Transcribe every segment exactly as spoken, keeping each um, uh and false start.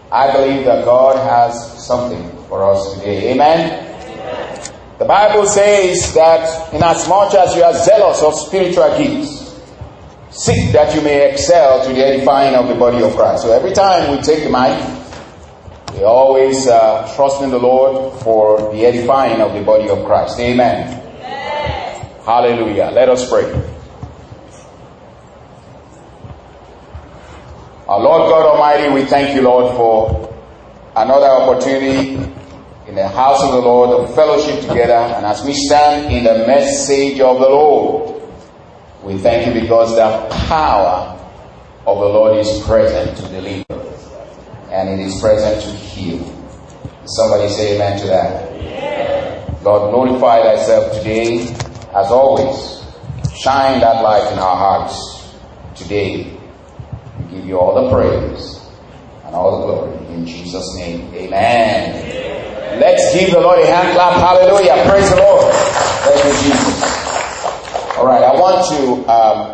I believe that God has something for us today. Amen? Amen. The Bible says that inasmuch as you are zealous of spiritual gifts, seek that you may excel to the edifying of the body of Christ. So every time we take the mic, we always uh, trust in the Lord for the edifying of the body of Christ. Amen. Amen. Hallelujah. Let us pray. Our Lord God Almighty, we thank you, Lord, for another opportunity in the house of the Lord of fellowship together. And as we stand in the message of the Lord, we thank you because the power of the Lord is present to deliver. And it is present to heal. Somebody say amen to that. Yeah. Lord, glorify thyself today. As always, shine that light in our hearts today. We give you all the praise and all the glory. In Jesus' name, amen. Yeah. Let's give the Lord a hand clap. Hallelujah. Praise the Lord. Thank you, Jesus. All right, I want to um,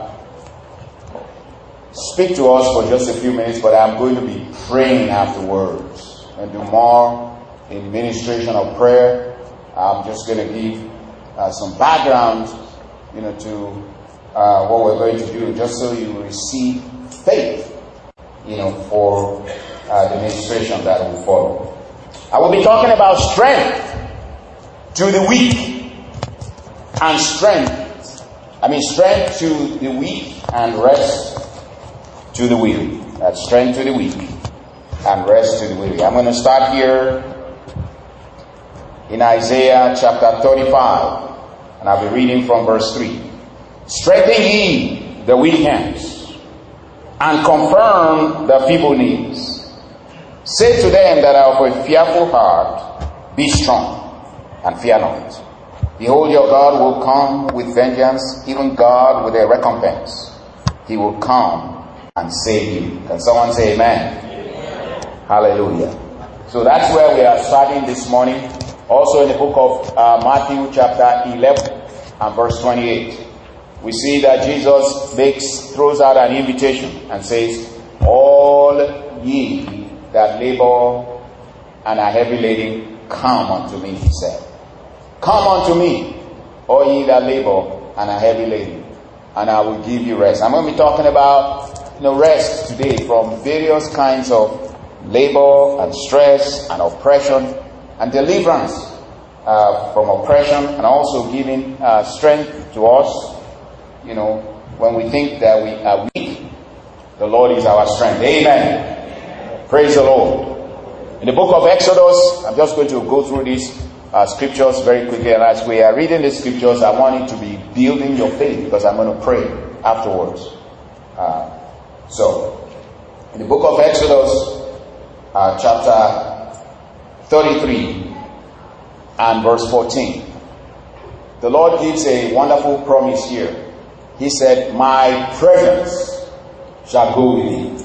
speak to us for just a few minutes, but I'm going to be praying afterwards and do more in ministration of prayer. I'm just going to give uh, some background, you know, to uh, what we're going to do, just so you receive faith, you know, for uh, the ministration that will follow. I will be talking about strength to the weak and strength. I mean, strength to the weak and rest to the weary. That's strength to the weak and rest to the weary. I'm going to start here in Isaiah chapter thirty-five, and I'll be reading from verse three. Strengthen ye the weak hands, and confirm the feeble knees. Say to them that are of a fearful heart, be strong, and fear not. Behold, your God will come with vengeance, even God with a recompense. He will come and save you. Can someone say amen? Amen? Hallelujah. So that's where we are starting this morning. Also in the book of uh, Matthew chapter eleven and verse twenty-eight. We see that Jesus makes, throws out an invitation and says, all ye that labor and are heavy laden, come unto me, he said. Come unto me, all ye that labor and are heavy laden, and I will give you rest. I'm going to be talking about You know, rest today from various kinds of labor and stress and oppression and deliverance uh, from oppression, and also giving uh, strength to us. You know, when we think that we are weak, the Lord is our strength. Amen. Amen. Praise the Lord. In the book of Exodus, I'm just going to go through these uh, scriptures very quickly. And as we are reading the scriptures, I want it to be building your faith, because I'm going to pray afterwards. Uh, So, in the book of Exodus, uh, chapter thirty-three and verse fourteen, the Lord gives a wonderful promise here. He said, my presence shall go with you,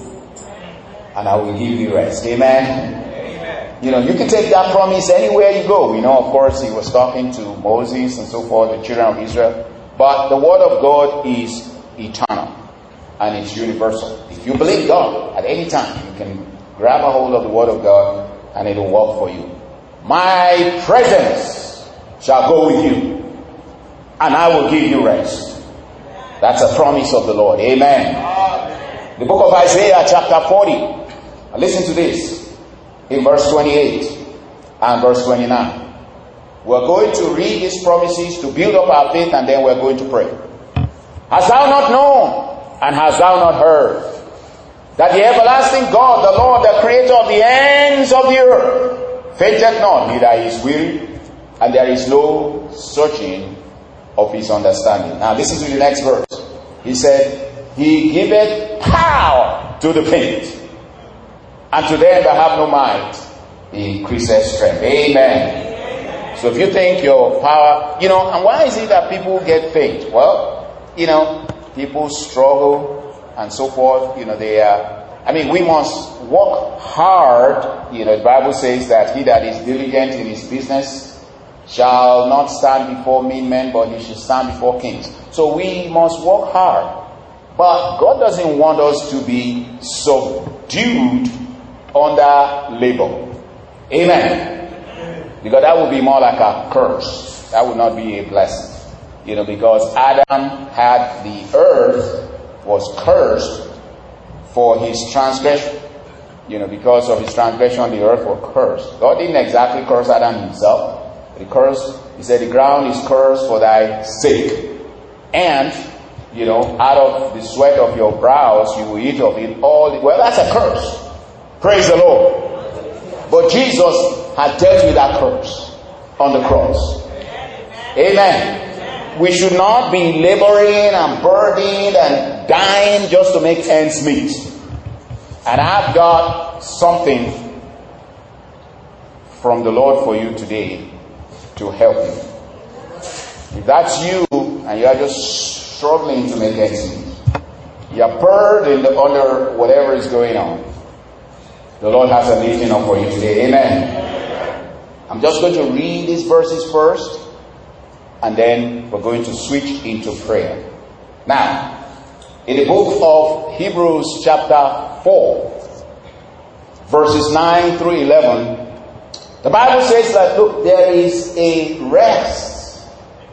and I will give you rest. Amen? Amen. You know, you can take that promise anywhere you go. You know, of course, he was talking to Moses and so forth, the children of Israel. But the word of God is eternal. And it's universal. If you believe God at any time, you can grab a hold of the word of God and it will work for you. My presence shall go with you, and I will give you rest. That's a promise of the Lord. Amen. The book of Isaiah chapter forty. Listen to this. In verse twenty-eight and verse twenty-nine. We're going to read these promises to build up our faith, and then we're going to pray. Hast thou not known? And hast thou not heard that the everlasting God, the Lord, the creator of the ends of the earth, fainteth not, neither is weary, and there is no searching of his understanding. Now listen to the next verse. He said, he giveth power to the faint, and to them that have no might, he increaseth strength. Amen. Amen. So if you think your power, you know, and why is it that people get faint? Well, you know, people struggle and so forth. You know, they are, I mean, we must work hard. You know, the Bible says that he that is diligent in his business shall not stand before mean men, but he shall stand before kings. So we must work hard. But God doesn't want us to be subdued under labor. Amen. Because that would be more like a curse. That would not be a blessing. You know, because Adam had the earth was cursed for his transgression. You know, because of his transgression, the earth was cursed. God didn't exactly curse Adam himself. He cursed, he said, the ground is cursed for thy sake. And, you know, out of the sweat of your brows, you will eat of it all. The, well, that's a curse. Praise the Lord. But Jesus had dealt with that curse on the cross. Amen. We should not be laboring and burdened and dying just to make ends meet. And I've got something from the Lord for you today to help you. If that's you and you are just struggling to make ends meet, you are burdened under whatever is going on, the Lord has a meeting up for you today. Amen. I'm just going to read these verses first, and then we're going to switch into prayer. Now, in the book of Hebrews chapter four, verses nine through eleven, the Bible says that, look, there is a rest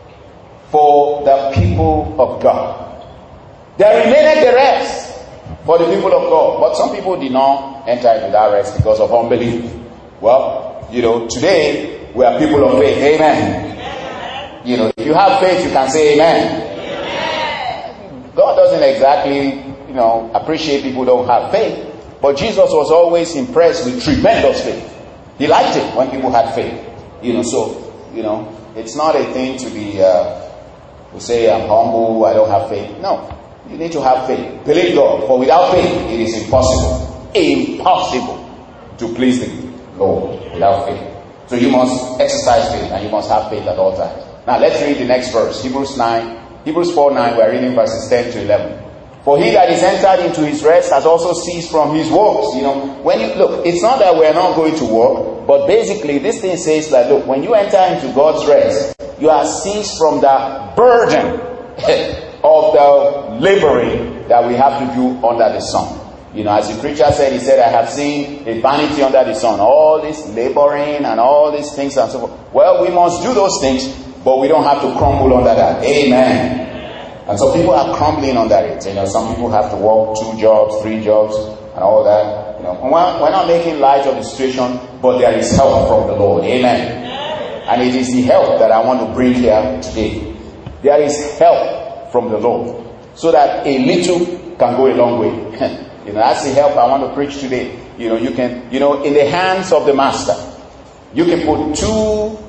for the people of God. There remaineth the rest for the people of God. But some people did not enter into that rest because of unbelief. Well, you know, today we are people of faith. Amen. You know, if you have faith, you can say amen. Amen. God doesn't exactly, you know, appreciate people who don't have faith. But Jesus was always impressed with tremendous faith. He liked it when people had faith. You know, so, you know, it's not a thing to be, uh, to say I'm humble, I don't have faith. No, you need to have faith. Believe God. For without faith, it is impossible. Impossible to please the Lord without faith. So you must exercise faith and you must have faith at all times. Now let's read the next verse. Hebrews nine, Hebrews four nine, we're reading verses ten to eleven. For he that is entered into his rest has also ceased from his works. You know, when you look, it's not that we're not going to work, but basically this thing says that, look, when you enter into God's rest, you are ceased from the burden of the laboring that we have to do under the sun. You know, as the preacher said, he said, I have seen a vanity under the sun. All this laboring and all these things and so forth. Well, we must do those things, but we don't have to crumble under that. Amen. And so people are crumbling under it. You know, some people have to work two jobs, three jobs, and all that. You know, we're, we're not making light of the situation, but there is help from the Lord. Amen. And it is the help that I want to bring here today. There is help from the Lord, so that a little can go a long way. You know, that's the help I want to preach today. You know, you can, you know, in the hands of the master, you can put two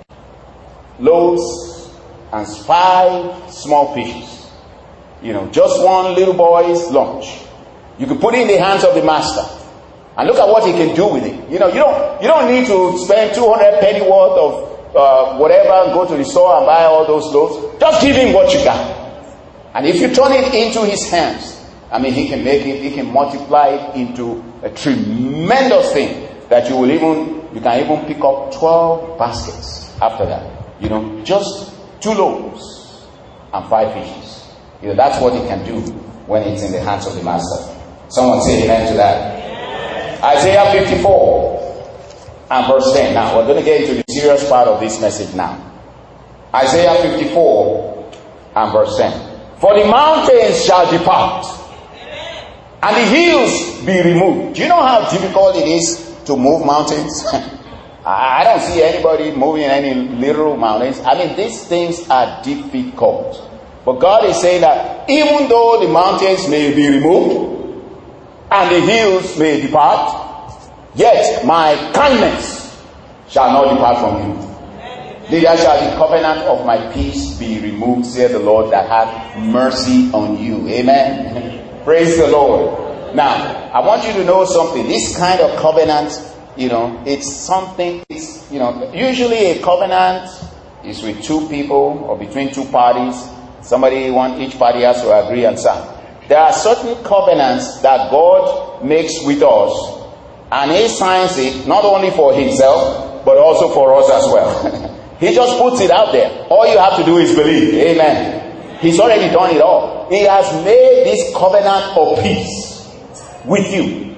loaves and five small fishes. You know, just one little boy's lunch. You can put it in the hands of the master, and look at what he can do with it. You know, you don't, you don't need to spend two hundred penny worth of uh, whatever and go to the store and buy all those loaves. Just give him what you got, and if you turn it into his hands, I mean, he can make it, he can multiply it into a tremendous thing that you will even, you can even pick up twelve baskets after that. You know, just two loaves and five fishes. You know, that's what he can do when it's in the hands of the master. Someone say amen to that. Amen. Isaiah fifty-four and verse ten. Now, we're going to get into the serious part of this message now. Isaiah fifty-four and verse ten. For the mountains shall depart, and the hills be removed. Do you know how difficult it is to move mountains? I don't see anybody moving any literal mountains. I mean, these things are difficult. But God is saying that even though the mountains may be removed and the hills may depart, yet my kindness shall not depart from you. Neither shall the covenant of my peace be removed, saith the Lord, that hath mercy on you. Amen. Praise the Lord. Now, I want you to know something. This kind of covenant, you know, it's something, it's, you know, usually a covenant is with two people or between two parties. Somebody, one, each party has to agree and sign. There are certain covenants that God makes with us, and he signs it not only for himself, but also for us as well. He just puts it out there. All you have to do is believe. Amen. He's already done it all. He has made this covenant of peace with you.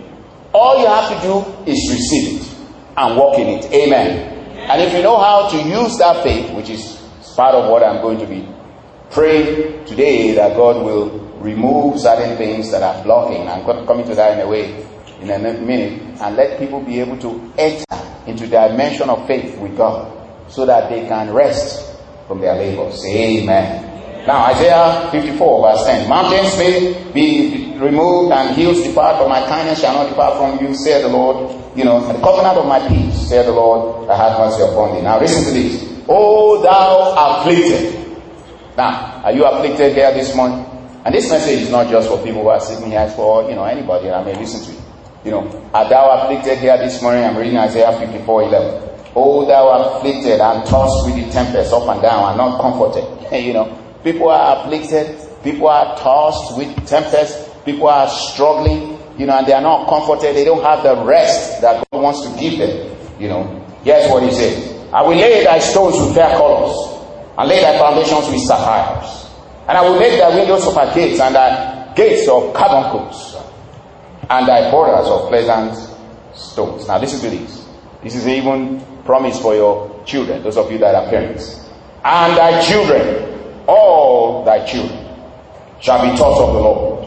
All you have to do is receive it and walk in it. Amen. And if you know how to use that faith, which is part of what I'm going to be praying today, that God will remove certain things that are blocking. I'm coming to that in a way in a minute, and let people be able to enter into the dimension of faith with God so that they can rest from their labors. Amen. Now, Isaiah fifty-four verse ten. Mountains may be removed and hills depart, but my kindness shall not depart from you, saith the Lord. You know, the covenant of my peace, saith the Lord, I have mercy upon thee. Now listen to this. O thou afflicted. Now, are you afflicted here this morning? And this message is not just for people who are sitting here, it's for, you know, anybody that may listen to it. You know, are thou afflicted here this morning? I'm reading Isaiah fifty-four eleven. O thou afflicted and tossed with the tempest up and down and not comforted. You know, people are afflicted, people are tossed with tempest, people are struggling, you know, and they are not comforted. They don't have the rest that God wants to give them. You know, here's what he says. I will lay thy stones with fair colors, and lay thy foundations with sapphires. And I will make thy windows of thy gates, and thy gates of carbuncles, and thy borders of pleasant stones. Now listen to this. This is even promise for your children, those of you that are parents. And thy children, all thy children, shall be taught of the Lord.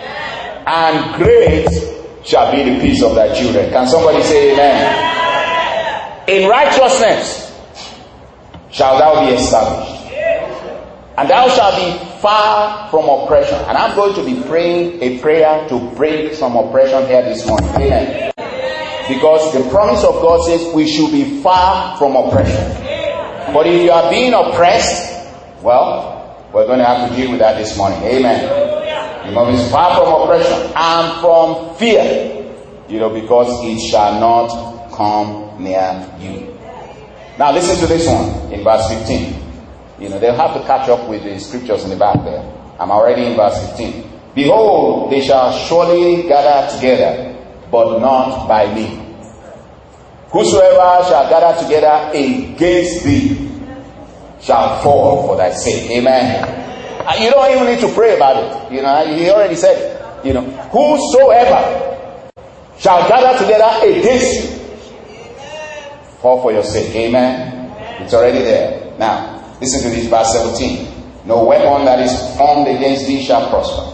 And great shall be the peace of thy children. Can somebody say amen? In righteousness shall thou be established. And thou shalt be far from oppression. And I'm going to be praying a prayer to break some oppression here this morning. Amen. Because the promise of God says we should be far from oppression. But if you are being oppressed, well, we're going to have to deal with that this morning. Amen. You must be far from oppression and from fear. You know, because it shall not come near you. Now listen to this one in verse fifteen. You know, they'll have to catch up with the scriptures in the back there. I'm already in verse fifteen. Behold, they shall surely gather together, but not by me. Whosoever shall gather together against thee shall fall for thy sake. Amen. And you don't even need to pray about it. You know, he already said it. You know, whosoever shall gather together against you, fall for your sake. Amen. It's already there. Now, listen to this, verse seventeen. No weapon that is formed against thee shall prosper.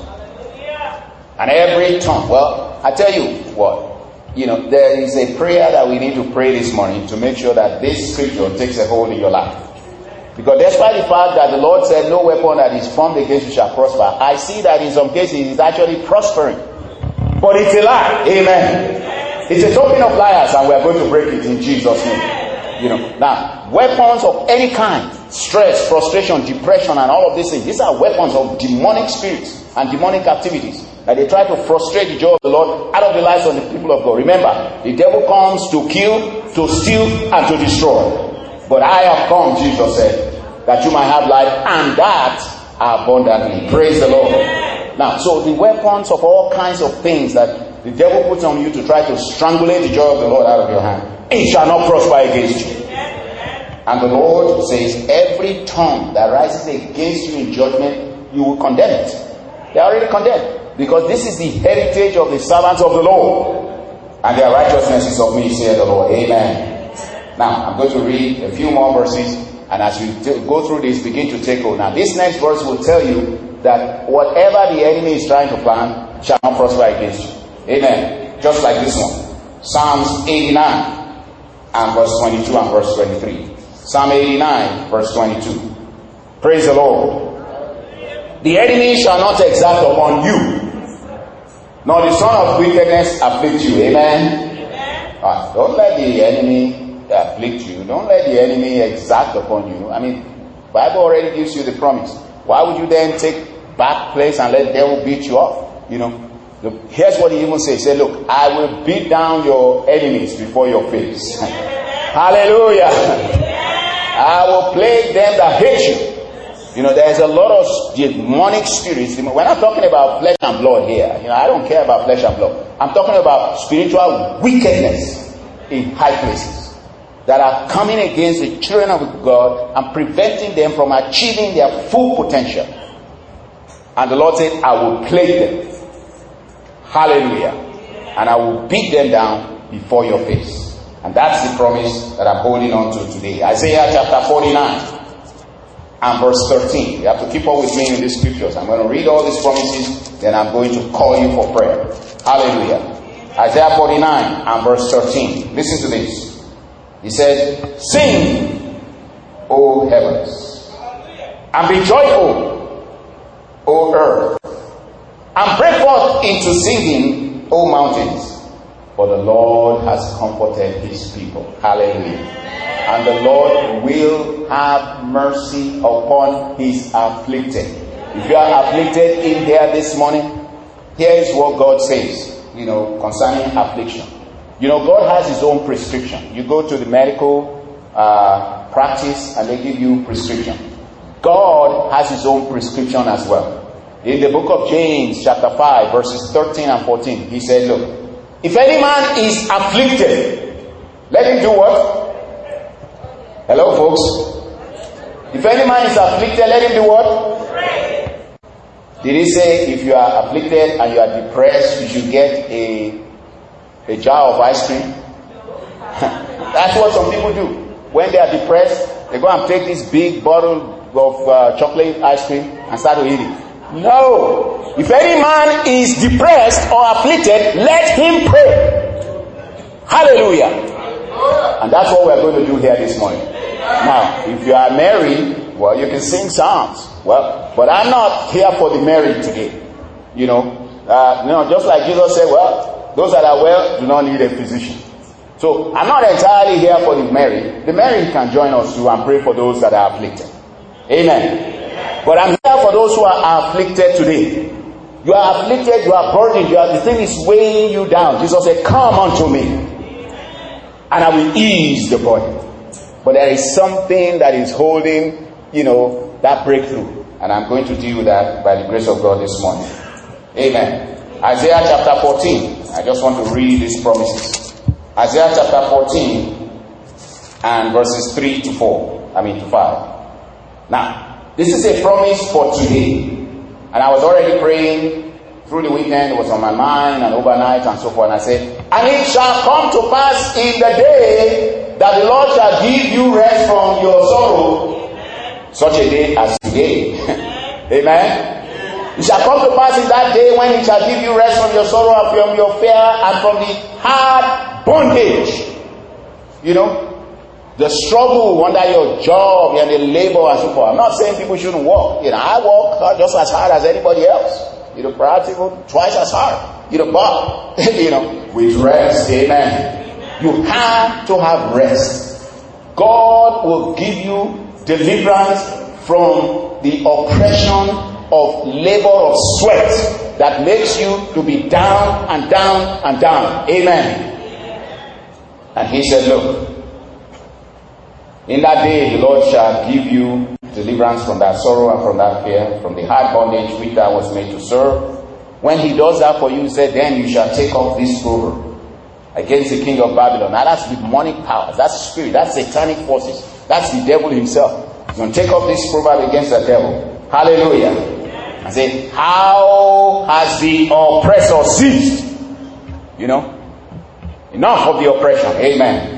And every tongue. Well, I tell you what. You know, there is a prayer that we need to pray this morning to make sure that this scripture takes a hold in your life. Because despite the fact that the Lord said no weapon that is formed against you shall prosper, I see that in some cases it's actually prospering. But it's a lie. Amen. It's a token of liars, and we are going to break it in Jesus' name. You know, now, weapons of any kind, stress, frustration, depression, and all of these things, these are weapons of demonic spirits and demonic activities. And they try to frustrate the joy of the Lord out of the lives of the people of God. Remember, the devil comes to kill, to steal, and to destroy. But I have come, Jesus said, that you might have life, and that abundantly. Praise the Lord. Now, so the weapons of all kinds of things that the devil puts on you to try to strangulate the joy of the Lord out of your hand, it shall not prosper against you. And the Lord says, every tongue that rises against you in judgment, you will condemn it. They are already condemned. Because this is the heritage of the servants of the Lord, and their righteousness is of me, saith the Lord. Amen. Now, I'm going to read a few more verses, and as you t- go through this, begin to take hold. Now, this next verse will tell you that whatever the enemy is trying to plan shall not prosper against you. Amen. Just like this one. Psalms eighty-nine, and verse twenty-two and verse twenty-three. Psalm eighty-nine, verse twenty-two. Praise the Lord. The enemy shall not exact upon you, nor the son of wickedness afflict you. Amen. Amen. Right. Don't let the enemy afflict you. Don't let the enemy exact upon you. I mean, Bible already gives you the promise. Why would you then take back place and let the devil beat you up? You know, look, here's what he even says. He said, look, I will beat down your enemies before your face. Hallelujah. I will plague them that hate you. You know, there's a lot of demonic spirits. We're not talking about flesh and blood here. You know, I don't care about flesh and blood. I'm talking about spiritual wickedness in high places that are coming against the children of God and preventing them from achieving their full potential. And the Lord said, I will plague them. Hallelujah. and I will beat them down before your face. And that's the promise that I'm holding on to today. Isaiah chapter forty-nine and verse thirteen. You have to keep up with me in these scriptures. I'm going to read all these promises, then I'm going to call you for prayer. Hallelujah. Isaiah forty-nine and verse thirteen. Listen to this. He said, sing, O heavens, and be joyful, O earth, and break forth into singing, O mountains. For the Lord has comforted his people. Hallelujah. And the Lord will have mercy upon his afflicted. If you are afflicted in here this morning, here is what God says, you know, concerning affliction. You know, God has his own prescription. You go to the medical uh, practice and they give you prescription. God has his own prescription as well. In the book of James chapter five verses thirteen and fourteen, he said, look, if any man is afflicted, let him do what? Hello folks. If any man is afflicted, let him do what? Pray. Did he say if you are afflicted and you are depressed, you should get a a jar of ice cream? That's what some people do. When they are depressed, they go and take this big bottle of uh, chocolate ice cream and start to eat it. No. If any man is depressed or afflicted, let him pray. Hallelujah. And that's what we're going to do here this morning. Now, if you are married, well, you can sing psalms. Well, but I'm not here for the married today. You know, uh, you know, just like Jesus said, well, those that are well do not need a physician. So I'm not entirely here for the married. The married can join us too and pray for those that are afflicted. Amen. But I'm here for those who are afflicted today. You are afflicted, you are burdened, you are, the thing is weighing you down. Jesus said, come unto me, and I will ease the burden. But there is something that is holding, you know, that breakthrough. And I'm going to deal with that by the grace of God this morning. Amen. Isaiah chapter fourteen. I just want to read these promises. Isaiah chapter fourteen and verses three to four. I mean to five. Now, this is a promise for today. And I was already praying through the weekend. It was on my mind and overnight and so forth. And I said, and it shall come to pass in the day that the Lord shall give you rest from your sorrow. Such a day as today. Amen. It shall come to pass in that day when it shall give you rest from your sorrow and from your fear and from the hard bondage. You know, the struggle under your job and the labor and so forth. I'm not saying people shouldn't work. You know, I work just as hard as anybody else. You know, perhaps even twice as hard. You know, but, you know, with rest. Amen. You have to have rest. God will give you deliverance from the oppression of labor of sweat that makes you to be down and down and down. Amen. And he said, look, in that day the Lord shall give you deliverance from that sorrow and from that fear, from the hard bondage which thou was made to serve. When he does that for you, he said, then you shall take off this proverb against the king of Babylon. Now that's demonic powers, that's spirit, that's satanic forces, that's the devil himself. He's going to take off this proverb against the devil. Hallelujah. And say, how has the oppressor ceased? You know, enough of the oppression. Amen.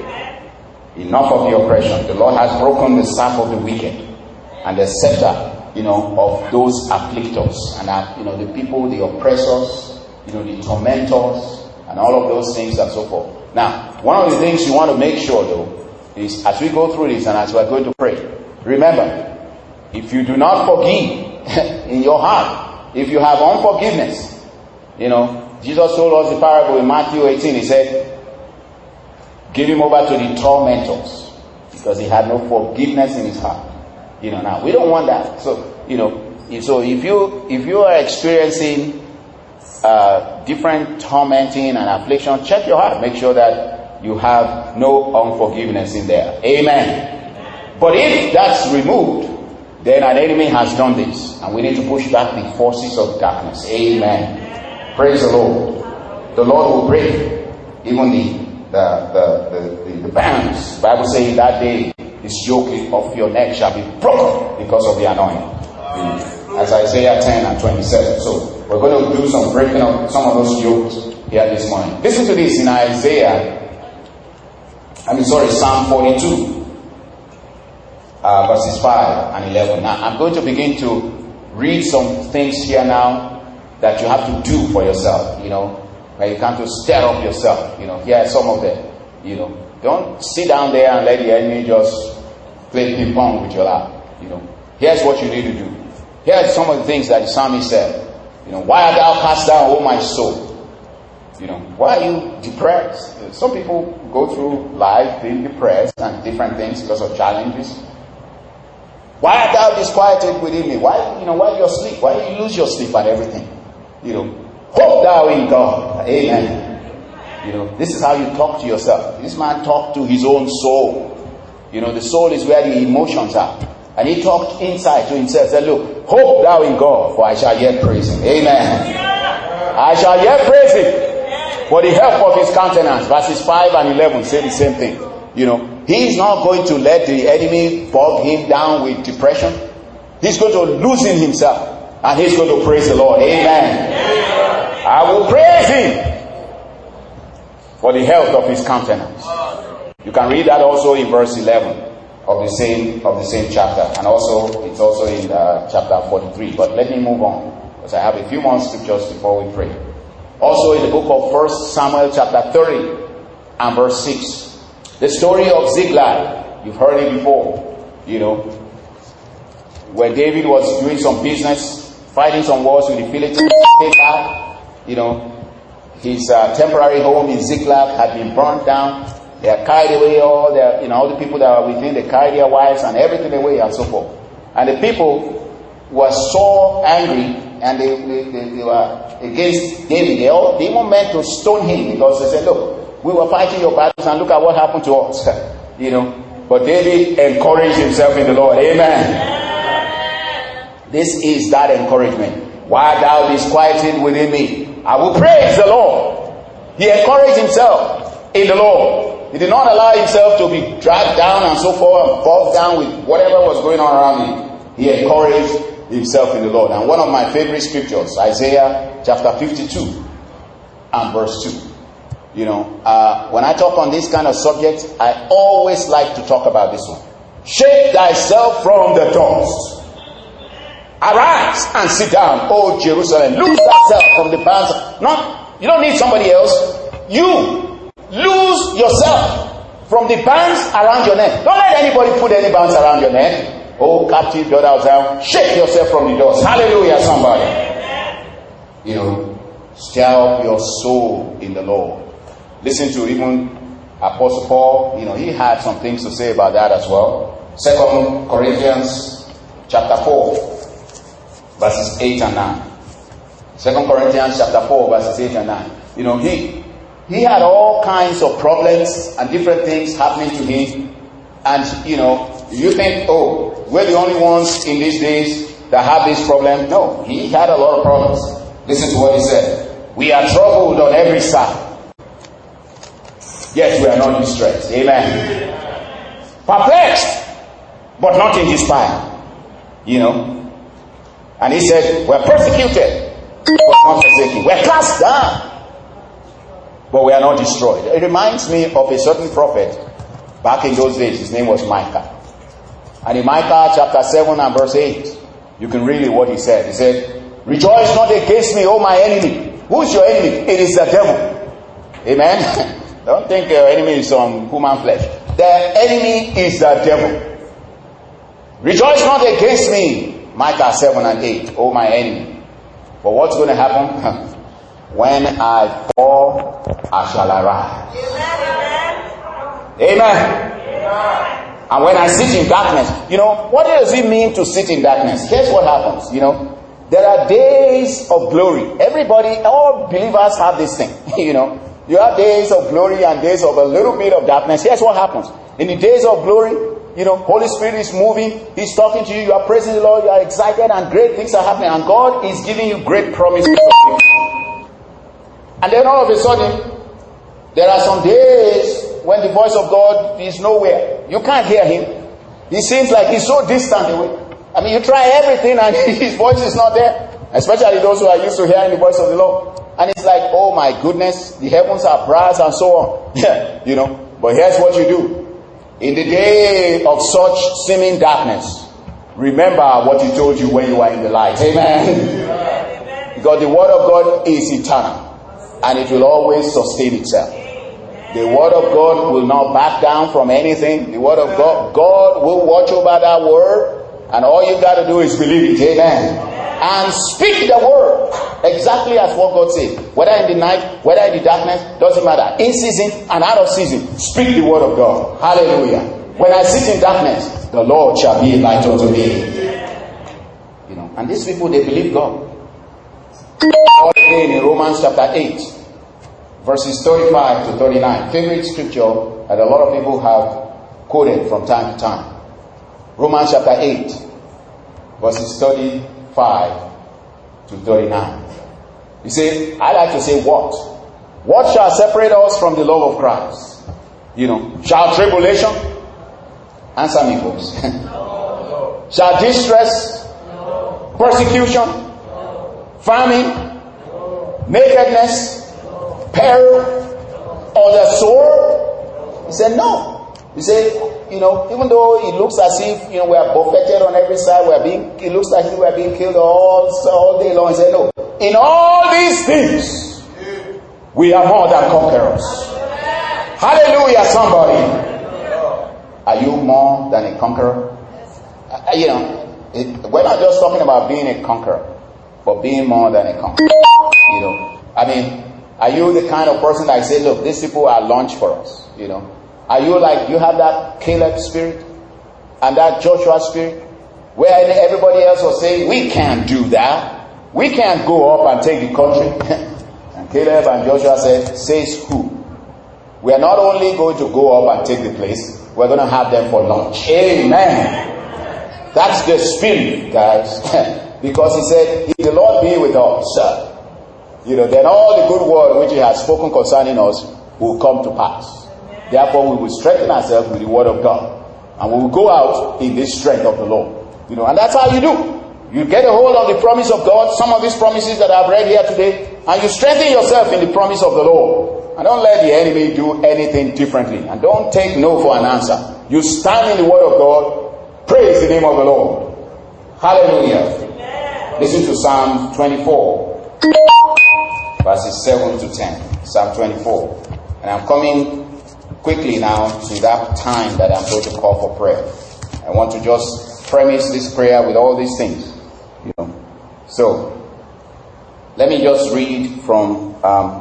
Enough of the oppression. The Lord has broken the staff of the wicked and the scepter, you know, of those afflictors and uh, you know, the people, the oppressors, you know, the tormentors and all of those things and so forth. Now, one of the things you want to make sure though is as we go through this and as we are going to pray, remember, if you do not forgive in your heart, if you have unforgiveness, you know, Jesus told us the parable in Matthew eighteen. He said, give him over to the tormentors because he had no forgiveness in his heart. You know, now we don't want that. So, you know, so if you if you are experiencing uh, different tormenting and affliction, check your heart. Make sure that you have no unforgiveness in there. Amen. But if that's removed, then an enemy has done this, and we need to push back the forces of darkness. Amen. Praise the Lord. The Lord will break even the The, the, the, the bands. The Bible says that day this yoke of your neck shall be broken because of the anointing. As Isaiah ten and twenty-seven. So we're going to do some breaking of some of those yokes here this morning. Listen to this in Isaiah, I mean, sorry, Psalm forty-two, uh, verses five and eleven. Now, I'm going to begin to read some things here now that you have to do for yourself, you know, where you can't just stir up yourself, you know. Here are some of them, you know. Don't sit down there and let the enemy just play ping pong with your life, you know. Here's what you need to do. Here are some of the things that the psalmist said. You know, why art thou cast down, O my soul? You know, why are you depressed? Some people go through life being depressed and different things because of challenges. Why art thou disquieted within me? Why, you know, why you asleep? Why do you lose your sleep and everything? You know, hope thou in God. Amen. You know, this is how you talk to yourself. This man talked to his own soul. You know, the soul is where the emotions are. And he talked inside to himself. Said, look, hope thou in God, for I shall yet praise him. Amen. I shall yet praise him for the help of his countenance. Verses five and eleven say the same thing. You know, he is not going to let the enemy bog him down with depression. He's going to loosen himself. And he's going to praise the Lord. Amen. I will praise him for the health of his countenance. You can read that also in verse eleven of the same of the same chapter, and also it's also in uh, chapter forty-three. But let me move on, because I have a few more scriptures before we pray. Also in the book of First Samuel chapter thirty and verse six, the story of Ziklag. You've heard it before, you know, where David was doing some business, fighting some wars with the Philistines. You know, his uh, temporary home in Ziklag had been burnt down. They had carried away all their, you know, all the people that were within. They carried their wives and everything away and so forth. And the people were so angry, and they, they, they, they were against David. They, all, they even meant to stone him, because they said, look, we were fighting your battles and look at what happened to us. You know, but David encouraged himself in the Lord. Amen. This is that encouragement. Why thou disquieted within me? I will praise the Lord. He encouraged himself in the Lord. He did not allow himself to be dragged down and so forth and bogged down with whatever was going on around him. He encouraged himself in the Lord. And one of my favorite scriptures, Isaiah chapter fifty-two and verse two. You know, uh, when I talk on this kind of subject, I always like to talk about this one. Shake thyself from the dust. Arise and sit down, O Jerusalem. Loose thyself from the bands. Not, you don't need somebody else. You. Lose yourself from the bands around your neck. Don't let anybody put any bands around your neck. Oh, captive daughter of Zion, shake yourself from the dust. Hallelujah, somebody. You know, stir up your soul in the Lord. Listen to even Apostle Paul. You know, he had some things to say about that as well. Second Corinthians chapter four, verses eight and nine. Second Corinthians chapter four, verses eight and nine. You know, he He had all kinds of problems and different things happening to him. And, you know, you think, oh, we're the only ones in these days that have this problem. No, he had a lot of problems. Listen to what he said. We are troubled on every side, yet we are not distressed. Amen. Perplexed, but not in despair. You know. And he said, we're persecuted, but not forsaken. We're cast down, but we are not destroyed. It reminds me of a certain prophet back in those days. His name was Micah. And in Micah chapter seven and verse eight, you can read what he said. He said, rejoice not against me, O my enemy. Who is your enemy? It is the devil. Amen. Don't think your enemy is some human flesh. The enemy is the devil. Rejoice not against me. Micah seven and eight, O my enemy. But what's going to happen? When I fall, I shall arise. Amen. Amen. And when I sit in darkness, you know, what does it mean to sit in darkness? Here's what happens, you know. There are days of glory. Everybody, all believers have this thing, you know. You have days of glory and days of a little bit of darkness. Here's what happens. In the days of glory, you know, Holy Spirit is moving. He's talking to you. You are praising the Lord. You are excited and great things are happening. And God is giving you great promises. And then all of a sudden, there are some days when the voice of God is nowhere. You can't hear him. He seems like he's so distant away. I mean, you try everything and his voice is not there. Especially those who are used to hearing the voice of the Lord. And it's like, oh my goodness, the heavens are brass and so on. Yeah, you know. But here's what you do. In the day of such seeming darkness, remember what he told you when you were in the light. Amen. Because the word of God is eternal. And it will always sustain itself. The word of God will not back down from anything. The word of God, God will watch over that word. And all you got to do is believe it. Amen. And speak the word exactly as what God said. Whether in the night, whether in the darkness, doesn't matter. In season and out of season, speak the word of God. Hallelujah. When I sit in darkness, the Lord shall be a light unto me. You know, and these people, they believe God. All again in Romans chapter eight, verses thirty-five to thirty-nine. Favorite scripture that a lot of people have quoted from time to time. Romans chapter eight, verses thirty-five to thirty-nine. You see, I like to say what? What shall separate us from the love of Christ? You know, shall tribulation? Answer me, folks. No. Shall distress? No. Persecution? No. Famine? No. Nakedness? No. Peril? No. Or the sword? He said no. He said, you know, even though it looks as if, you know, we are buffeted on every side, we are being, it looks like we are being killed all, all day long. He said, no. In all these things, we are more than conquerors. Hallelujah, somebody. Are you more than a conqueror? Uh, you know, it, we're not just talking about being a conqueror, but being more than a conqueror. You know, I mean, are you the kind of person that say, look, these people are lunch for us, you know? Are you like, you have that Caleb spirit and that Joshua spirit where everybody else was saying, we can't do that. We can't go up and take the country. And Caleb and Joshua said, says who? We are not only going to go up and take the place, we're going to have them for lunch. Amen. That's the spirit, guys. Because he said, if the Lord be with us, you know, then all the good word which he has spoken concerning us will come to pass. Therefore, we will strengthen ourselves with the word of God. And we will go out in this strength of the Lord. You know, and that's how you do. You get a hold of the promise of God, some of these promises that I've read here today, and you strengthen yourself in the promise of the Lord. And don't let the enemy do anything differently. And don't take no for an answer. You stand in the word of God. Praise the name of the Lord. Hallelujah. Amen. Listen to Psalm twenty-four, verses seven to ten. Psalm twenty-four. And I'm coming quickly now to that time that I'm going to call for prayer. I want to just premise this prayer with all these things. You know. So, let me just read from... Um,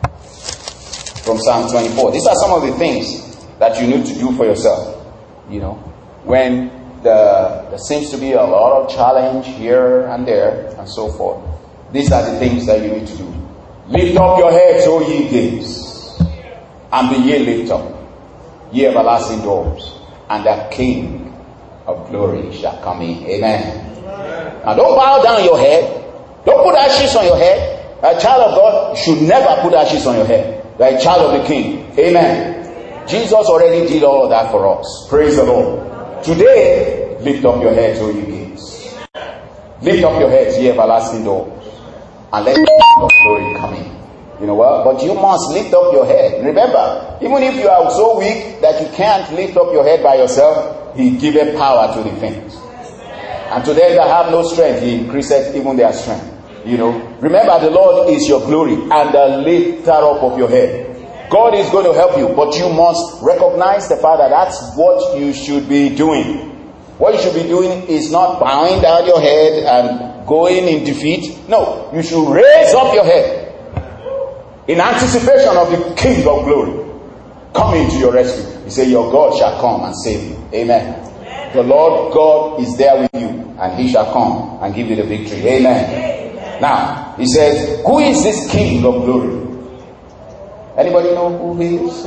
From Psalm twenty-four. These are some of the things that you need to do for yourself. You know, when the, there seems to be a lot of challenge here and there and so forth. These are the things that you need to do. Lift up your heads, O ye gates, and be ye lift up, ye everlasting doors, and the King of glory shall come in. Amen. Amen. Now don't bow down your head. Don't put ashes on your head. A child of God should never put ashes on your head. You are a child of the King. Amen. Jesus already did all of that for us. Praise the Lord. Today, lift up your heads, O ye gates. Lift up your heads, ye everlasting doors, and let the King of glory come in. You know what? But you must lift up your head. Remember, even if you are so weak that you can't lift up your head by yourself, He giveth power to the faint. And to them that have no strength, He increaseth even their strength. You know, remember the Lord is your glory and the lifter up of your head. God is going to help you, but you must recognize the fact that that's what you should be doing. What you should be doing is not bowing down your head and going in defeat. No, you should raise up your head in anticipation of the King of glory coming to your rescue. He said, your God shall come and save you. Amen. Amen. The Lord God is there with you, and He shall come and give you the victory. Amen. Amen. Now, he says, who is this King of glory? Anybody know who he is?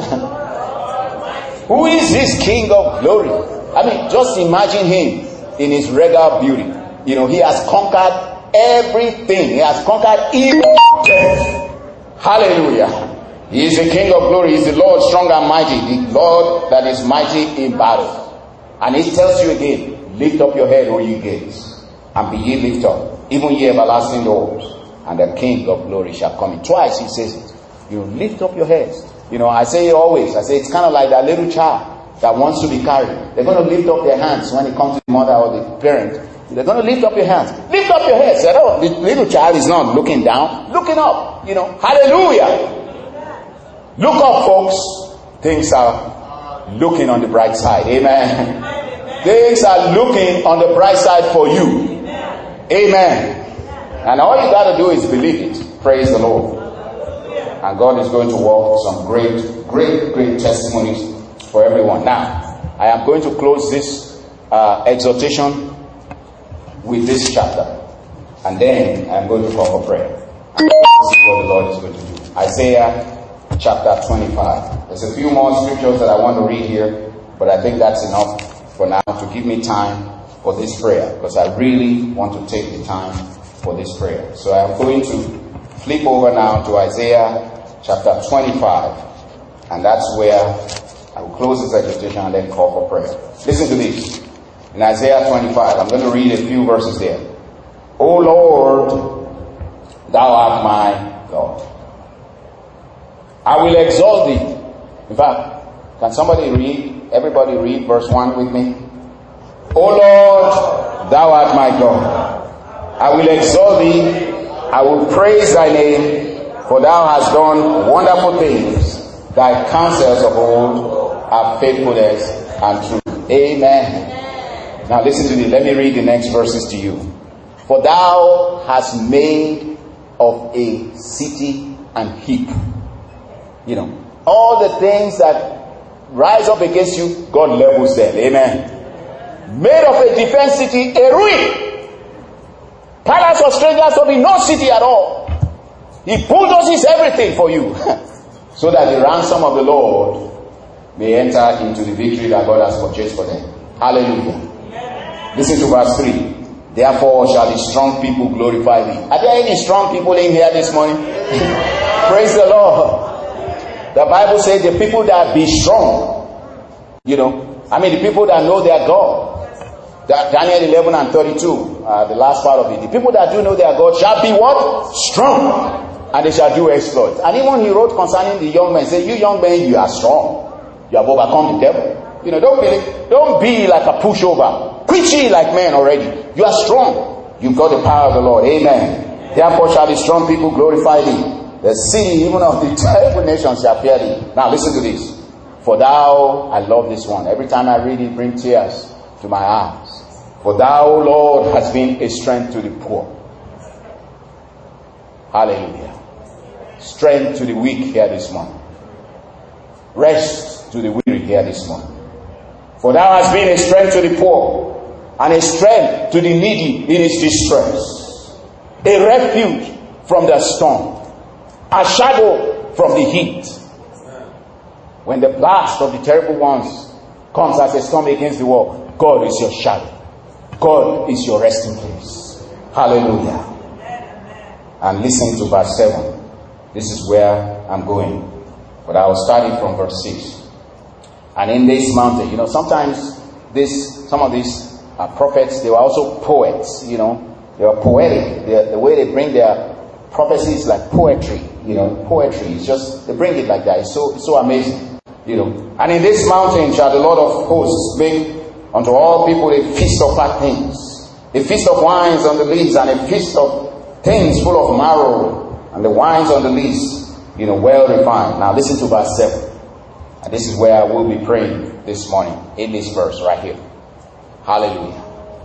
Who is this King of glory? I mean, just imagine him in his regal beauty. You know, he has conquered everything. He has conquered even death. Hallelujah. He is the King of glory. He is the Lord strong and mighty. The Lord that is mighty in battle. And he tells you again, lift up your head, O ye gates, and be ye lift up, even ye everlasting doors, and the King of glory shall come in. Twice he says it. You lift up your heads. You know, I say it always. I say it's kind of like that little child that wants to be carried. They're going to lift up their hands when it comes to the mother or the parent. They're going to lift up your hands. Lift up your heads. Oh, the little child is not looking down, looking up. You know, hallelujah. Look up, folks. Things are looking on the bright side. Amen. Amen. Things are looking on the bright side for you. Amen. Amen. And all you got to do is believe it. Praise the Lord. And God is going to work some great, great, great testimonies for everyone. Now, I am going to close this uh, exhortation with this chapter. And then I'm going to call for prayer. And see what the Lord is going to do. Isaiah chapter twenty-five. There's a few more scriptures that I want to read here, but I think that's enough for now to give me time for this prayer, because I really want to take the time for this prayer. So I'm going to flip over now to Isaiah chapter twenty-five, and that's where I will close this exhortation and then call for prayer. Listen to this. In Isaiah twenty-five, I'm going to read a few verses there. O Lord, thou art my God. I will exalt thee. In fact, can somebody read, everybody read verse one with me? O Lord, thou art my God. I will exalt thee. I will praise thy name, for thou hast done wonderful things. Thy counsels of old are faithfulness and truth. Amen. Now listen to me. Let me read the next verses to you. For thou hast made of a city an heap. You know, all the things that rise up against you, God levels them. Amen. Made of a defense city, a ruin. Palace of strangers will be no city at all. He bulldozes everything for you. So that the ransom of the Lord may enter into the victory that God has purchased for them. Hallelujah. Listen to verse three. Therefore shall the strong people glorify thee. Are there any strong people in here this morning? Praise the Lord. The Bible says the people that be strong, you know, I mean the people that know their God. That Daniel eleven and thirty-two, uh, the last part of it. The people that do know their God shall be what? Strong. And they shall do exploits. And even he wrote concerning the young men, say, you young men, you are strong. You have overcome the devil. You know, don't be, don't be like a pushover. Quitchy like men already. You are strong. You've got the power of the Lord. Amen. Therefore shall the strong people glorify thee. The city, even of the terrible nations, shall fear thee. Now listen to this. For thou, I love this one. Every time I read it, bring tears to my eyes. For thou, Lord, hast been a strength to the poor. Hallelujah. Strength to the weak here this morning. Rest to the weary here this morning. For thou hast been a strength to the poor, and a strength to the needy in his distress. A refuge from the storm. A shadow from the heat. When the blast of the terrible ones comes as a storm against the wall, God is your shadow. God is your resting place. Hallelujah. And listen to verse seven. This is where I'm going. But I will start it from verse six. And in this mountain, you know, sometimes this, some of these uh, prophets, they were also poets, you know. They were poetic. They, the way they bring their prophecies like poetry, you know, poetry. It's just, they bring it like that. It's so, it's so amazing, you know. And in this mountain shall the Lord of hosts make unto all people a feast of fat things, a feast of wines on the lees, and a feast of things full of marrow, and the wines on the lees, you know, well refined. Now listen to verse seven. And this is where I will be praying this morning, in this verse right here. Hallelujah.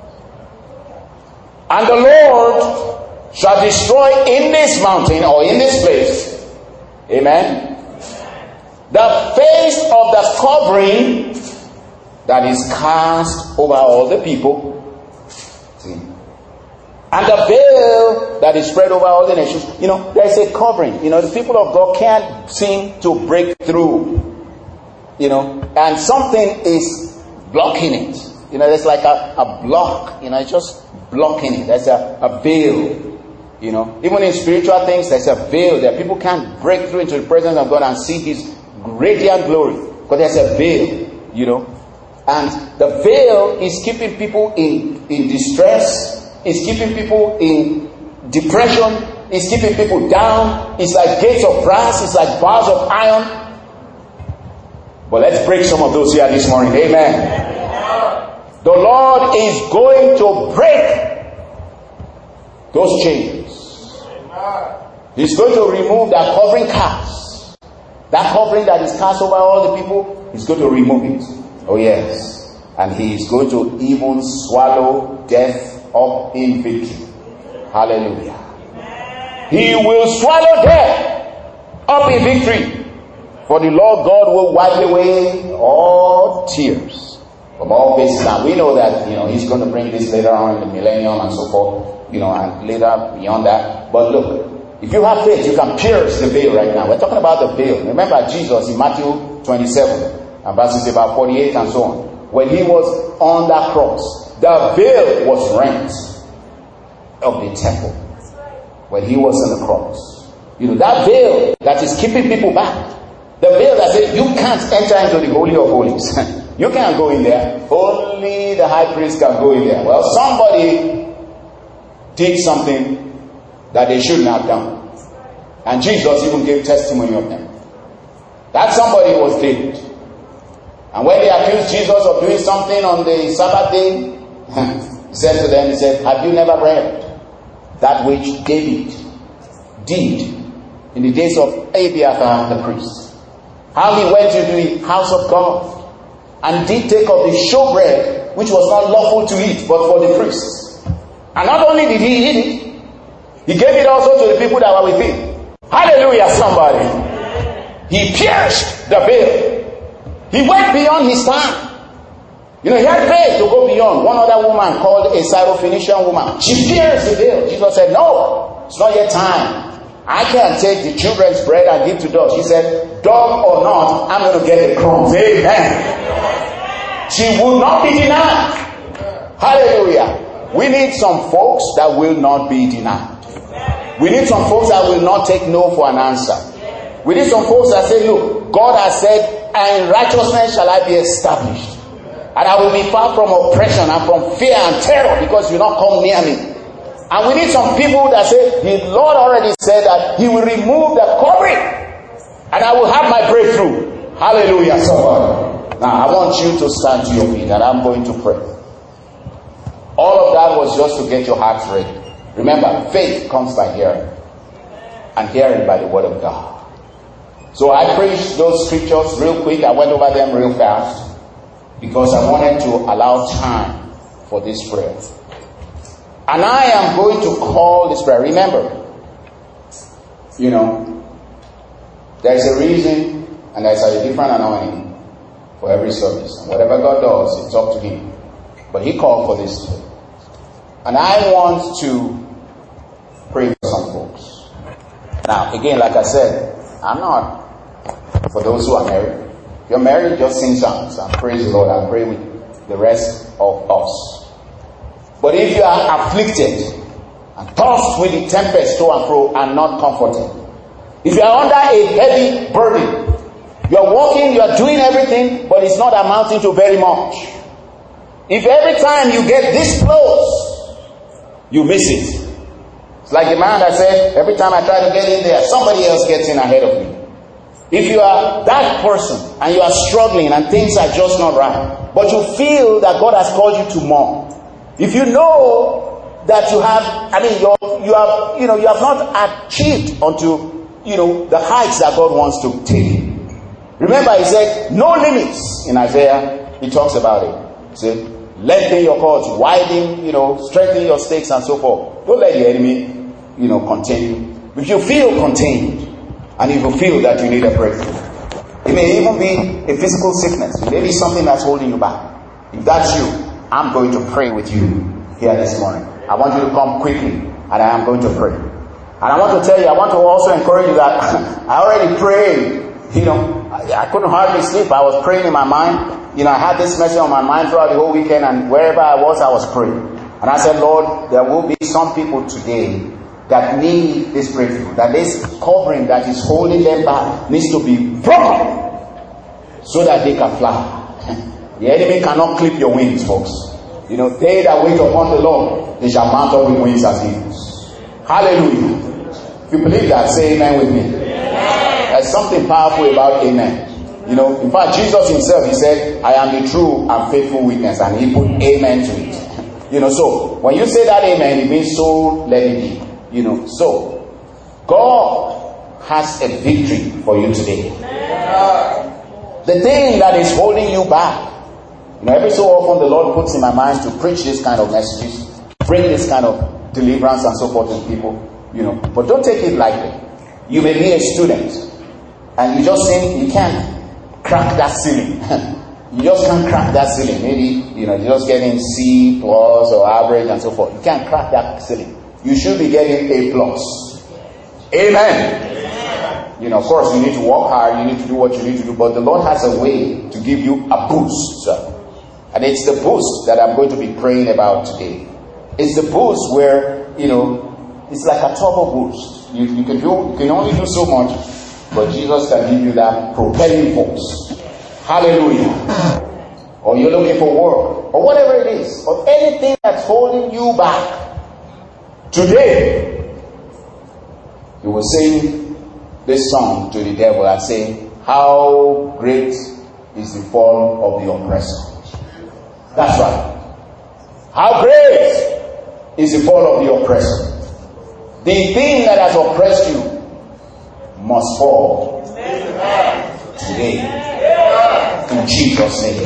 And the Lord shall destroy in this mountain, or in this place, amen, the face of the covering that is cast over all the people. See? And the veil that is spread over all the nations. You know, there's a covering. You know, the people of God can't seem to break through. You know, and something is blocking it. You know, there's like a, a block. You know, it's just blocking it. There's a, a veil. You know, even in spiritual things, there's a veil there. People can't break through into the presence of God and see His radiant glory. Because there's a veil, you know. And the veil is keeping people in, in distress. It's keeping people in depression. It's keeping people down. It's like gates of brass. It's like bars of iron. But let's break some of those here this morning. Amen. The Lord is going to break those chains. He's going to remove that covering cast. That covering that is cast over all the people, He's going to remove it. Oh yes. And He is going to even swallow death up in victory. Hallelujah. He will swallow death up in victory. For the Lord God will wipe away all tears from all faces. Now we know that, you know, He's going to bring this later on in the millennium and so forth, you know, and later beyond that. But look, if you have faith, you can pierce the veil right now. We're talking about the veil. Remember Jesus in Matthew twenty-seven and verses about forty-eight and so on. When He was on that cross, the veil was rent of the temple. When He was on the cross, you know, that veil that is keeping people back, the veil that says you can't enter into the Holy of Holies. You can't go in there. Only the high priest can go in there. Well, somebody did something that they shouldn't have done. And Jesus even gave testimony of them. That somebody was David. And when they accused Jesus of doing something on the Sabbath day, He said to them, He said, have you never read that which David did in the days of Abiathar the priest? How he went into the house of God and did take of the showbread, which was not lawful to eat, but for the priests. And not only did he eat it, he gave it also to the people that were with him. Hallelujah, somebody. He pierced the veil. He went beyond his time. You know, he had faith to go beyond. One other woman called a Syrophoenician woman. She pierced the veil. Jesus said, no, it's not yet time. I can't take the children's bread and give to dogs. She said, dog or not, I'm going to get the crumbs. Amen. She would not be denied. Hallelujah. We need some folks that will not be denied. We need some folks that will not take no for an answer. We need some folks that say, look, God has said, and in righteousness shall I be established. And I will be far from oppression and from fear and terror, because you will not come near me. And we need some people that say, the Lord already said that He will remove the covering and I will have my breakthrough. Hallelujah, somebody. Now I want you to stand to your feet and I'm going to pray. All of that was just to get your hearts ready. Remember, faith comes by hearing, and hearing by the word of God. So I preached those scriptures real quick. I went over them real fast because I wanted to allow time for this prayer. And I am going to call this prayer. Remember, you know, there's a reason and there's a different anointing for every service. And whatever God does, it's up to Him. But He called for this. And I want to pray for some folks. Now, again, like I said, I'm not for those who are married. If you're married, just sing songs and praise the Lord and pray with the rest of us. But if you are afflicted and tossed with the tempest to and fro and not comforted, if you are under a heavy burden, you are walking, you are doing everything, but it's not amounting to very much. If every time you get this close, you miss it. It's like the man that said, every time I try to get in there, somebody else gets in ahead of me. If you are that person and you are struggling and things are just not right, but you feel that God has called you to more, if you know that you have, I mean, you're, you have, you know, you have not achieved unto, you know, the heights that God wants to take. Remember, He said, no limits in Isaiah. He talks about it. He said, lengthen your cords, widen, you know, strengthen your stakes and so forth. Don't let the enemy, you know, contain you. If you feel contained and if you feel that you need a breakthrough, it may even be a physical sickness. It may be something that's holding you back. If that's you, I'm going to pray with you here this morning. I want you to come quickly and I am going to pray. And I want to tell you, I want to also encourage you that I already prayed. You know, I, I couldn't hardly sleep. I was praying in my mind. You know, I had this message on my mind throughout the whole weekend, and wherever I was, I was praying. And I said, Lord, there will be some people today that need this breakthrough, that this covering that is holding them back needs to be broken so that they can fly. The enemy cannot clip your wings, folks. You know, they that wait upon the Lord They shall mount up with wings as eagles. Hallelujah. If you believe that, say amen with me. There's something powerful about amen. You know, in fact, Jesus himself, he said, I am the true and faithful witness, and he put amen to it. You know, so when you say that amen, it means so let it be. You know, so God has a victory for you today. The thing that is holding you back, you know, every so often the Lord puts in my mind to preach this kind of messages, bring this kind of deliverance and so forth to people, you know. But don't take it lightly. You may be a student, and you just think you can't crack that ceiling. You just can't crack that ceiling. Maybe, you know, you're just getting C plus or average and so forth. You can't crack that ceiling. You should be getting A plus. Amen. You know, of course, you need to work hard. You need to do what you need to do. But the Lord has a way to give you a boost. And it's the boost that I'm going to be praying about today. It's the boost where, you know, it's like a turbo boost. You, you can do, you can only do so much, but Jesus can give you that propelling force. Hallelujah. Or you're looking for work, or whatever it is, or anything that's holding you back. Today, you will sing this song to the devil and say, how great is the fall of the oppressor. That's right. How great is the fall of the oppressor. The thing that has oppressed you must fall today. In Jesus' name.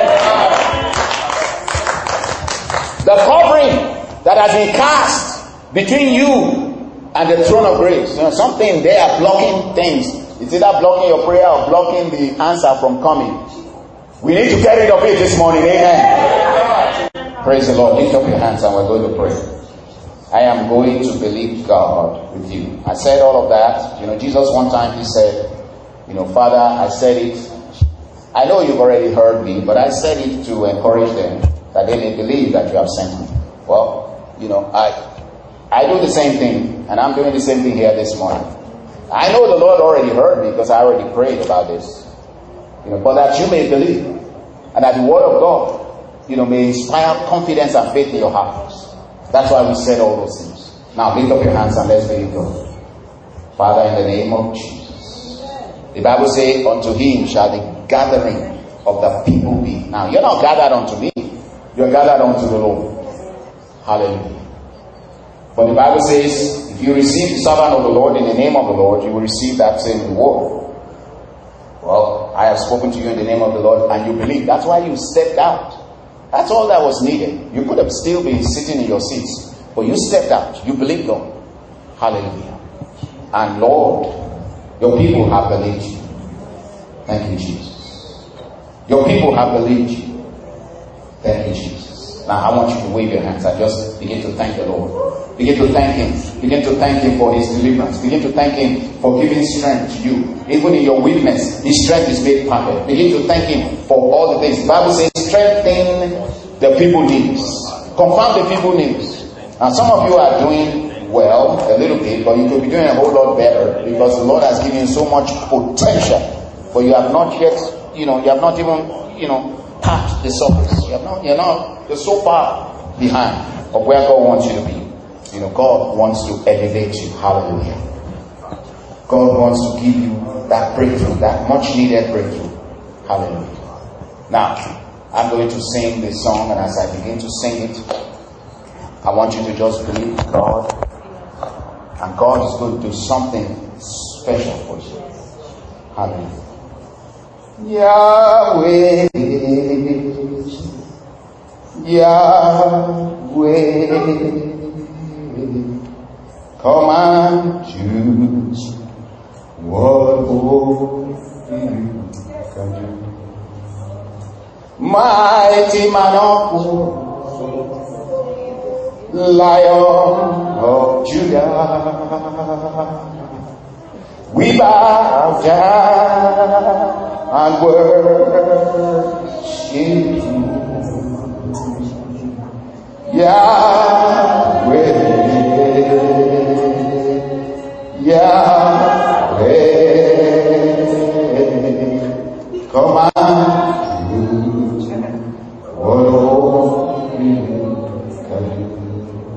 The covering that has been cast between you and the throne of grace. You know, something there blocking things. It's either blocking your prayer or blocking the answer from coming. We need to get rid of it this morning. Amen. Praise the Lord. Lift up your hands and we're going to pray. I am going to believe God with you. I said all of that. You know, Jesus one time, he said, you know, Father, I said it. I know you've already heard me, but I said it to encourage them that they may believe that you have sent me. Well, you know, I I do the same thing, and I'm doing the same thing here this morning. I know the Lord already heard me because I already prayed about this. You know, but that you may believe, and that the word of God, you know, may inspire confidence and faith in your hearts. That's why we said all those things. Now lift up your hands and let's believe God. Father, in the name of Jesus. The Bible says, unto him shall the gathering of the people be. Now, you're not gathered unto me. You're gathered unto the Lord. Hallelujah. But the Bible says, if you receive the servant of the Lord in the name of the Lord, you will receive that same reward. Well, I have spoken to you in the name of the Lord, and you believe. That's why you stepped out. That's all that was needed. You could have still been sitting in your seats, but you stepped out. You believed God. Hallelujah. And Lord, your people have believed you. Thank you, Jesus. Your people have believed you. Thank you, Jesus. Now I want you to wave your hands and just begin to thank the Lord. Begin to thank him. Begin to thank him for his deliverance. Begin to thank him for giving strength to you. Even in your weakness, his strength is made perfect. Begin to thank him for all the things. The Bible says, strengthen the people needs. Confirm the people needs. And some of you are doing well, a little bit, but you could be doing a whole lot better because the Lord has given you so much potential. But you have not yet, you know, you have not even, you know, tapped the surface. You have not, you're not, you're so far behind of where God wants you to be. You know, God wants to elevate you. Hallelujah. God wants to give you that breakthrough, that much needed breakthrough. Hallelujah. Now, I'm going to sing this song, and as I begin to sing it, I want you to just believe God, and God is going to do something special for you. Hallelujah. Yahweh, Yahweh, come and choose what only you can do. Mighty man of war, Lion of Judah, we bow down and worship you. Yahweh, Yahweh, come and do what only you can do.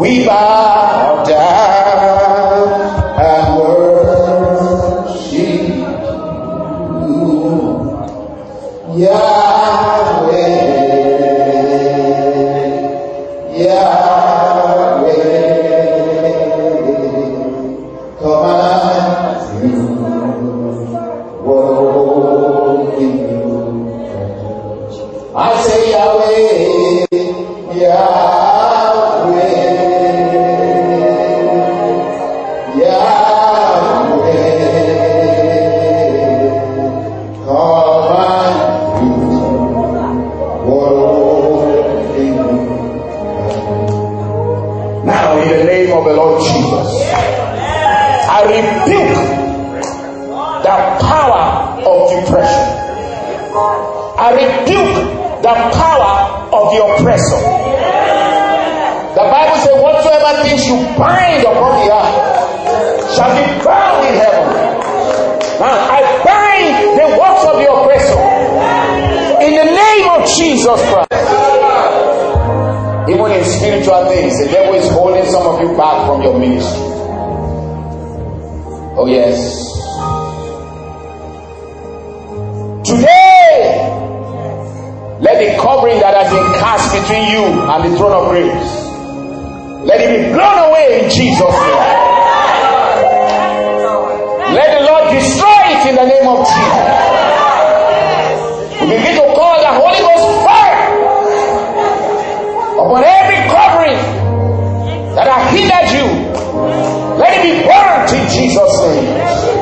We bow down and worship you, Yahweh, Yahweh. Come on, you, what can you? I say Yahweh, Yahweh. Of the Lord Jesus, I rebuke the power of depression. I rebuke the power of the oppressor. The Bible says, whatsoever things you bind upon the earth shall be bound in heaven. Now I bind the works of the oppressor in the name of Jesus Christ. Even in spiritual things, the devil is holding some of you back from your ministry. Oh yes. Today, let the covering that has been cast between you and the throne of grace, let it be blown away in Jesus' name. Let the Lord destroy it in the name of Jesus. We begin to call the Holy Ghost fire upon every covering that has hindered you. Let it be burnt in Jesus' name.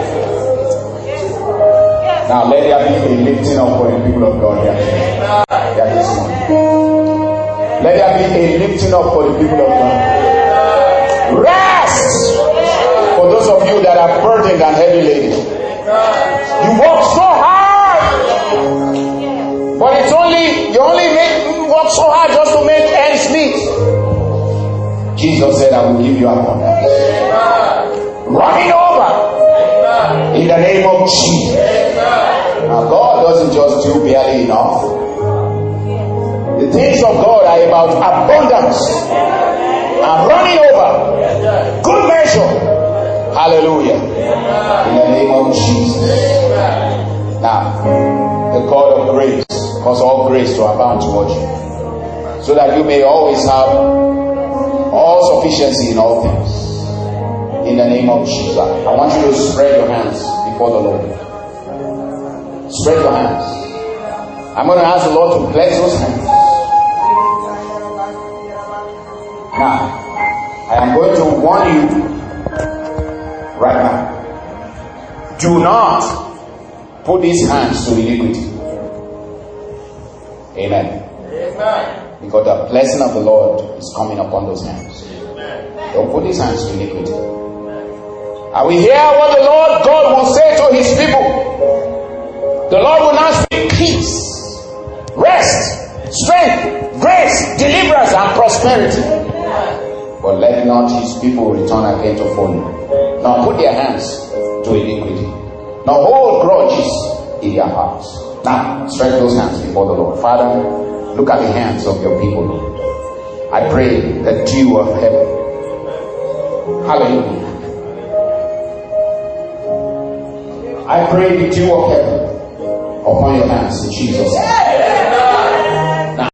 Now let there be a lifting up for the people of God here. Yeah, this morning. Let there be a lifting up for the people of God. Rest for those of you that are burdened and heavy laden. You work so hard, but it's only you only make work so hard just to make ends meet. Jesus said, I will give you abundance. Running over in the name of Jesus. Now God doesn't just do barely enough. The things of God are about abundance and running over. Good measure. Hallelujah. In the name of Jesus. Now, the God of grace cause all grace to abound towards you, so that you may always have all sufficiency in all things. In the name of Jesus. I want you to spread your hands before the Lord. Spread your hands. I'm going to ask the Lord to bless those hands. Now, I am going to warn you right now. Do not put these hands to iniquity. Amen. Amen. Because the blessing of the Lord is coming upon those hands. Amen. Don't put these hands to iniquity. Are we hear what the Lord God will say to his people? The Lord will now speak peace, rest, strength, grace, deliverance, and prosperity. But let not his people return again to follow. Now put their hands to iniquity. Now hold grudges in their hearts. Now stretch those hands before the Lord. Father, look at the hands of your people, Lord. I pray the dew of heaven. Hallelujah. I pray the dew of heaven upon your hands in Jesus' name.